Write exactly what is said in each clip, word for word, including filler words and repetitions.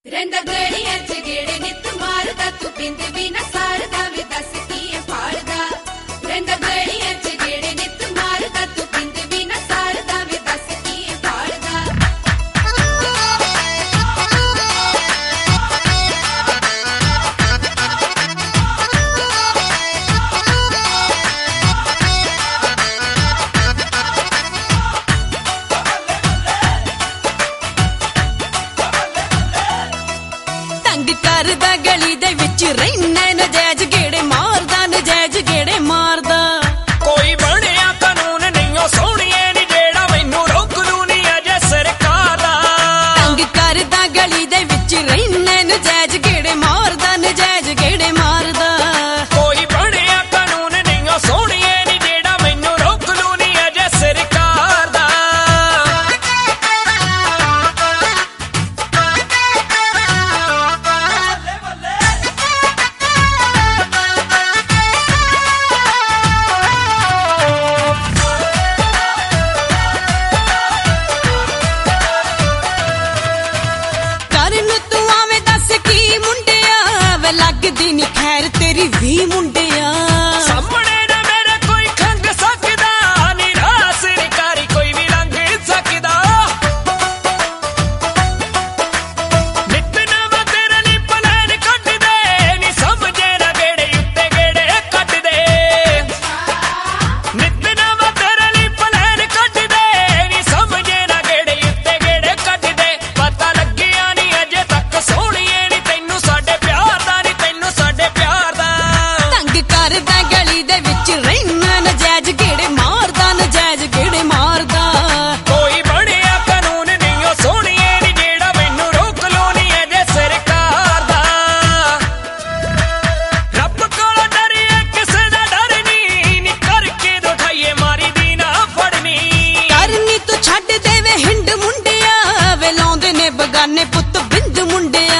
ਰਹਿੰਦਾ ਗਲੀਆਂ ਚ ਗੇੜੇ ਨੀ ਤੂੰ ਮਾਰਦਾ, ਤੂੰ ਬਿੰਦ ਵੀ ਨਾ ਸਾਰਦਾ ਵੇ ਦੱਸ ਕੀ ਏ ਫਾੜਦਾ। ਰਹਿੰਦਾ ਗਲੀਆਂ ਚ ਗੇੜੇ ਨੀ ਤੂੰ ਮਾਰਦਾ, ਤੂੰ ਬਿੰਦ ਵੀ ਨਾ ਸਾਰਦਾ ਵੇ ਦੱਸ ਕੀ ਏ ਫਾੜਦਾ। ਤੰਗ ਕਰਦਾ ਗਲੀ ਦੇ ਵਿੱਚ ਰਹਿਣਾ ਨਜਾਇਜ਼ ਗੇੜੇ ਮਾਰਦਾ, ਨਜਾਇਜ਼ ਗੇੜੇ ਮਾਰਦਾ। ਕੋਈ ਬਣਿਆ ਕਾਨੂੰਨ ਨਹੀਂ ਓ ਸੋਹਣੀਏ ਨੀ ਜਿਹੜਾ ਮੈਨੂੰ ਰੋਕ ਦੂ ਨੀ ਅਜੇ ਸਰਕਾਰ ਦਾ। ਤੰਗ ਕਰਦਾ ਗਲੀ ਦੇ ਵਿੱਚ ਰਹਿਣਾ ਨਜਾਇਜ਼ ਗੇੜੇ ਮਾਰਦਾ, ਨਜਾਇਜ਼ ਗੇੜੇ ਮਾਰਦਾ। ਕੋਈ ਬਣਿਆ ਕਾਨੂੰਨ ਨਹੀਂ ਓ ਸੋਹਣੀਏ ਨੀ ਜਿਹੜਾ ਮੈਨੂੰ ਰੋਕ ਦੂ ਨੀ ਅਜੇ ਸਰਕਾਰ ਦਾ। ਕਰਨ ਤੂੰ ਆਵੇਂ ਦੱਸ ਕੀ ਮੁੰਡਿਆ ਵੇ ਲੱਗਦੀ ਨੀ ਖੈਰ ਤੇਰੀ ਵੀ ਮੁੰਡਿਆ। ਸਾਹਮਣੇ ਨਾ ਮੇਰੇ ਕੋਈ ਖੰਗ ਸਕਦਾ ਨੀ ਰਾਸ ਨੀ ਕਾਰੀ ਕੋਈ ਵੀ ਲੰਘ ਸਕਦਾ। ਨਿੱਤ ਨਵਾਂ ਤੇਰੇ ਲਈ ਪਲਾਨ ਕੱਢਦੇ ਨੀ ਸਮਝੇ ਨਾ ਗੇੜੇ ਉੱਤੇ ਗੇੜੇ ਕੱਢਦੇ। ਨਿੱਤ ਨਵਾਂ ਤੇਰੇ ਲਈ ਪਲਾਨ ਕੱਢਦੇ ਨੀ ਸਮਝੇ ਨਾ ਗੇੜੇ ਉੱਤੇ ਗੇੜੇ ਕੱਢਦੇ। ਪਤਾ ਲੱਗਿਆ ਨੀ ਅਜੇ ਤੱਕ ਸੋਹਣੀਏ ਨੀ ਤੈਨੂੰ ਸਾਡੇ ਪਿਆਰ ਦਾ, ਨੀ ਤੈਨੂੰ ਸਾਡੇ ਪਿਆਰ ਦਾ। ਤੰਗ ਕਰਦਾ ਗਲੀ ਦੇ ਵਿੱਚ ਰਹਿਣਾ ਨਜਾਇਜ਼ ਗੇੜੇ ਮਾਰਦਾ, ਨਜਾਇਜ਼ ਗੇੜੇ ਮਾਰਦਾ। ਕੋਈ ਬਣਿਆ ਕਾਨੂੰਨ ਨਹੀਂ ਓ ਸੋਹਣੀਏ ਨੀ ਜਿਹੜਾ ਮੈਨੂੰ ਰੋਕ ਲੂ ਨੀ ਅਜੇ ਸਰਕਾਰ ਦਾ। ਰੱਬ ਕੋਲੋਂ ਡਰੀਏ ਕਿਸੇ ਦਾ ਡਰ ਨੀ, ਨੀ ਕਰਕੇ ਦਿਖਾਈਏ ਮਾਰੀ ਦੀ ਨਾ ਫੜਨੀ। ਕਰਨੀ ਤੂੰ ਛੱਡ ਦੇਵੇ ਹਿੰਡ ਮੁੰਡਿਆ ਵੇ ਲਾਉਂਦੇ ਨੇ ਬਗਾਨੇ ਪੁੱਤ ਬਿੰਦ ਮੁੰਡਿਆ।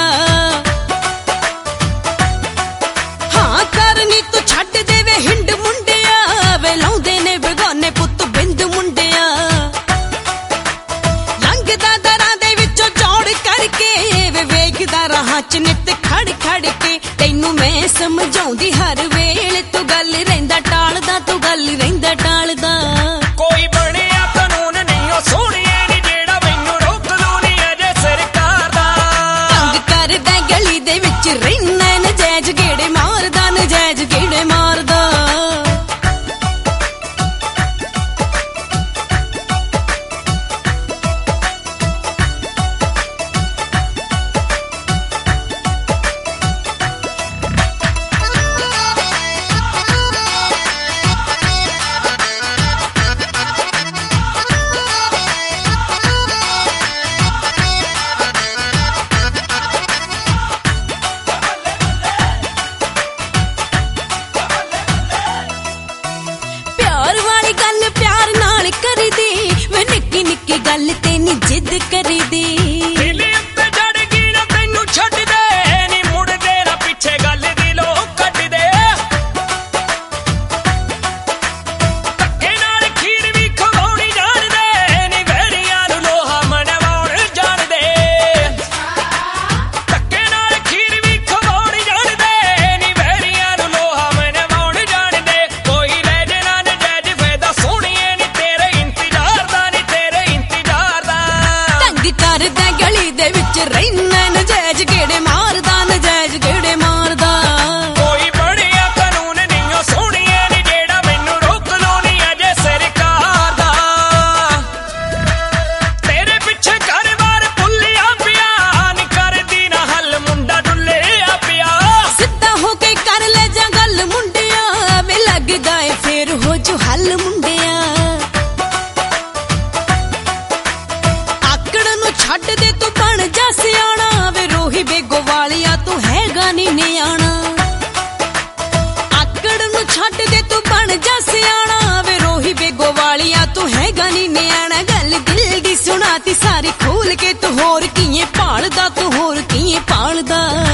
ਹਾਂ ਕਰਨੀ ਤੂੰ ਛੱਡ ਦੇਵੇ ਹਿੰਡ ਮੁੰਡਿਆ ਵੇ ਲਾਉਂਦੇ ਨੇ ਬਗਾਨੇ ਪੁੱਤ ਬਿੰਦ ਮੁੰਡਿਆ। ਲੰਘਦਾ ਦਰਾਂ ਦੇ ਵਿੱਚੋਂ ਚੌੜ ਕਰਕੇ ਵੇ ਵੇਖਦਾ ਰਾਹਾਂ ਚ ਨਿੱਤ ਖੜ ਖੜ ਕੇ। ਤੈਨੂੰ ਮੈਂ ਸਮਝਾਉਂਦੀ ਹਰ ਵੇਲੇ ਤੂੰ ਗੱਲ ਰਹਿੰਦਾ ਟਾਲਦਾ, ਤੂੰ ਗੱਲ ਰਹਿੰਦਾ ਟਾਲਦਾ। ਕੋਈ ਬਣਿਆ ਕਾਨੂੰਨ ਨਹੀਂ ਓ ਸੋਹਣੀਏ ਨੀ ਜਿਹੜਾ ਮੈਨੂੰ ਰੋਕ ਲੂ ਨੀ ਅਜੇ ਸਰਕਾਰ ਦਾ। ਤੰਗ ਕਰਦਾ ਗਲੀ ਦੇ ਵਿੱਚ ਰਹਿਣਾ ਨਜਾਇਜ਼ ਗੇੜੇ ਮਾਰਦਾ, ਨਜਾਇਜ਼ ਗੇੜੇ ਮਾਰਦਾ। ਪਿਆਰ ਵਾਲੀ ਗੱਲ ਪਿਆਰ ਨਾਲ ਕਰੀਦੀ ਵੇ ਨਿੱਕੀ ਨਿੱਕੀ ਗੱਲ ਤੇ ਨੀ ਜਿੱਦ ਕਰੀਦੀ। ਦਿਲ ਉੱਤੇ ਜੜ ਗਈ ਨਾ ਤੈਨੂੰ ਛੱਡਦੇ ਨੀ ਮੁੜਦੇ ਨਾ ਪਿੱਛੇ ਗੱਲ ਦਿਲੋਂ ਕੱਢਦੇ। ਧੱਕੇ ਨਾਲ ਖੀਰ ਵੀ ਖਵਾਉਣੀ ਜਾਣਦੇ ਨੀ ਵੈਰੀਆਂ ਨੂੰ ਲੋਹਾ ਮਨਵਾਉਣ ਜਾਣਦੇ। ਧੱਕੇ ਨਾਲ ਖੀਰ ਵੀ ਖਵਾਉਣੀ ਜਾਣਦੇ ਨੀ ਵੈਰੀਆਂ ਨੂੰ ਲੋਹਾ ਮਨਵਾਉਣ ਜਾਣਦੇ। ਕੋਈ ਲੈ ਜਣਾ ਨਜਾਇਜ਼ ਫਾਇਦਾ ਸੋਹਣੀਏ ਨੀ ਤੇਰੇ ਇੰਤਜ਼ਾਰ ਦਾ, ਨੀ ਤੇਰੇ ਇੰਤਜ਼ਾਰ ਦਾ। ਤੰਗ ਕਰਦਾ ਗਲੀ ਦੇ ਵਿੱਚ ਰਹਿਣਾ ਨਜਾਇਜ਼ ਗੇੜੇ ਮਾਰਦਾ, ਨਜਾਇਜ਼ ਗੇੜੇ ਮਾਰਦਾ। ਕੋਈ ਬਣਿਆ ਕਾਨੂੰਨ ਨਹੀਂ ਓ ਸੋਹਣੀਏ ਨੀ ਜਿਹੜਾ ਮੈਨੂੰ ਰੋਕ ਲੂ ਨੀ ਅਜੇ ਸਰਕਾਰ ਦਾ। ਤੇਰੇ ਪਿੱਛੇ ਘਰ-ਬਾਰ ਭੁੱਲਿਆ ਪਿਆ ਨੀ ਕਰਦੀ ਨਾ ਹੱਲ ਮੁੰਡਾ ਡੁੱਲਿਆ ਪਿਆ। ਸਿੱਧਾ ਹੋ ਕੇ ਕਰ ਲੈ ਜਾਂ ਗੱਲ ਮੁੰਡਿਆ ਵੇ ਲੱਗਦਾ ਏ ਫੇਰ ਹੋ ਜੂ ਹੱਲ ਮੁੰਡਿਆ। ਆਕੜ ਨੂੰ ਛੱਡ ਦੇ ਤੂੰ ਬਣ ਜਾ ਸਿਆਣਾ ਵੇ ਰੋਹੀ ਬੇਗੋ ਵਾਲਿਆ ਤੂੰ ਹੈਗਾ ਨੀ ਨਿਆਣਾ। ਆਕੜ ਨੂੰ ਛੱਡ ਦੇ ਤੂੰ ਬਣ ਜਾ ਸਿਆਣਾ ਵੇ ਰੋਹੀ ਬੇਗੋ ਵਾਲਿਆ ਤੂੰ ਹੈਗਾ ਨੀ ਨਿਆਣਾ। ਗੱਲ ਦਿਲ ਦੀ ਸੁਣਾਤੀ ਸਾਰੀ ਖੋਲ ਕੇ ਤੂੰ ਹੋਰ ਕੀਏ ਭਾਲਦਾ, ਤੂੰ ਹੋਰ ਕੀਏ ਭਾਲਦਾ।